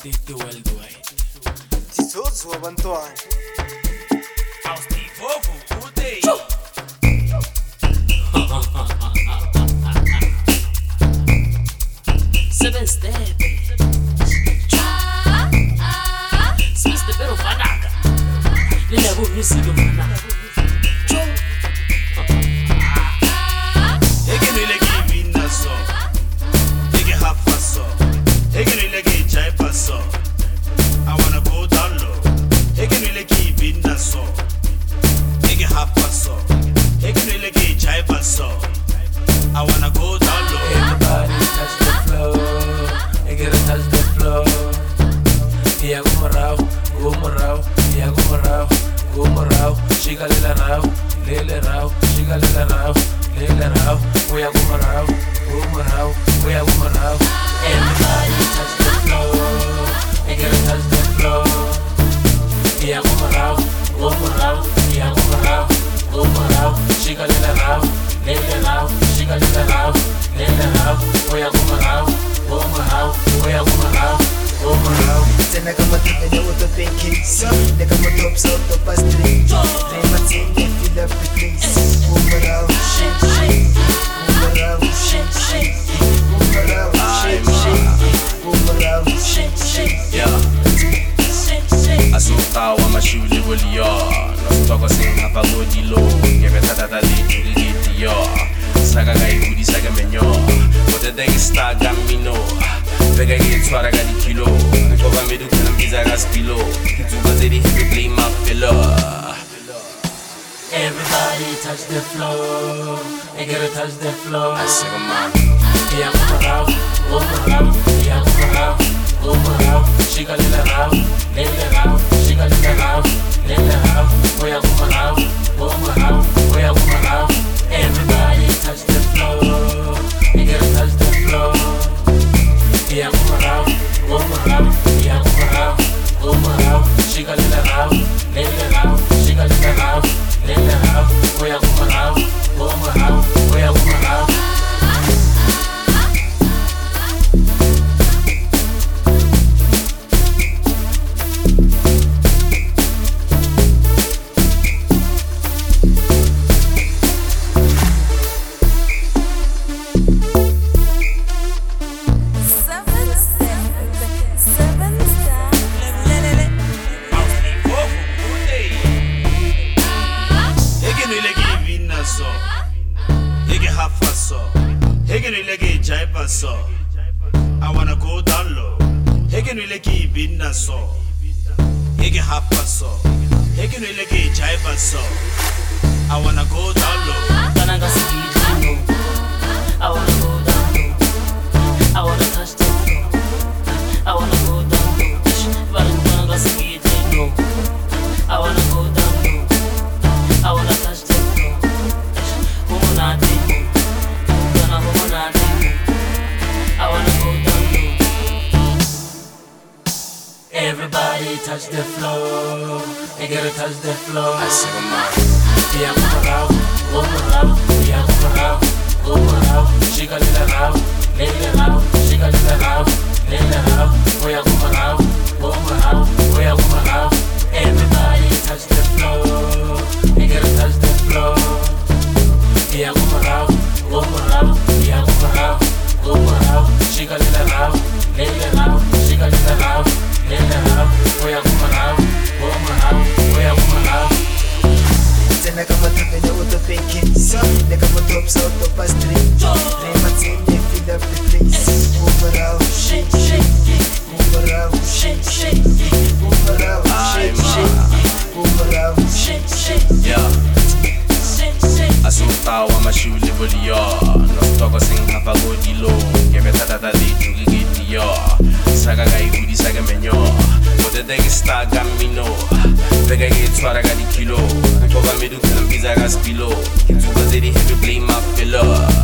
the worldwide. Sizothu abantwana. Awusivovu kude. Seven step. Sister pero fanaga. Lila bu music fanaga. I wanna go down low. Hey, can you like keep in that so? Hey, get half pass so. Hey, can you like keep jive so? I wanna go down low. Everybody touch the floor. Hey, get a touch the floor. Yeah, go morao, yeah, go morao. Chica lila rao, chica lila rao. We are go morao, we are go morao. Everybody touch the floor. Hey, get a touch the floor. Yeah, go morao, yeah, go morao. Chica lila rao, chica lila rao. We are go morao, we are go morao. Tena kama tukenya utopekisa. Neka motops out the past three. Rema tinge fill up the place. Umarao, shake. Umarao, shake. Umarao, shake. Yeah. Asuka wa mashuli woliyo. Nositoko singa pagodilo. Ngebe tatata litu gigitiyo. Saga gaibudi saga menyo. Kote degi staga mino. Vega gitwara gadi kilo. Koba medu kuna mbiza gaspilo. Kituba zedi heavy play my filler. Everybody touch the floor. They gotta touch the floor. I say come on. Yeah, go morao. Chica lila rao. Chica lila rao. We are go morao. Everybody touch the floor. They gotta touch the floor. Yeah, go morao. Chica lila rao. Chica lila rao. We are go morao. I wanna go down low. Hey, can you like keep in that so? Hey, get half pass so. Hey, can you like keep jive so? I wanna go down low. I wanna go down low. I wanna touch the floor. I wanna go down low. I wanna go down low. I wanna touch the floor. I wanna go down low. Everybody touch the floor. They gotta touch the floor. I say come on. Yeah, go morao. Chica lila rao. Chica lila rao. We are go morao. Everybody touch the floor. They gotta touch the floor. Yeah, go morao. Chica lila rao. Chica lila rao. We are go morao. Tena kama tukenya utopekisa. Neka motops out the past three. Rema tinge fill up the place. Umarao, shake. Umarao, shake. Yeah. Asuka wa mashuli woliyo. Nositoko singa pagodilo. Ngebe tatata litu gigitiyo. Saga gaibudi saga menyo. Kote degi staga mino. Vega gitwara gadi kilo. Koba medu kuna mbiza gaspilo. Kituba zedi heavy play my filler.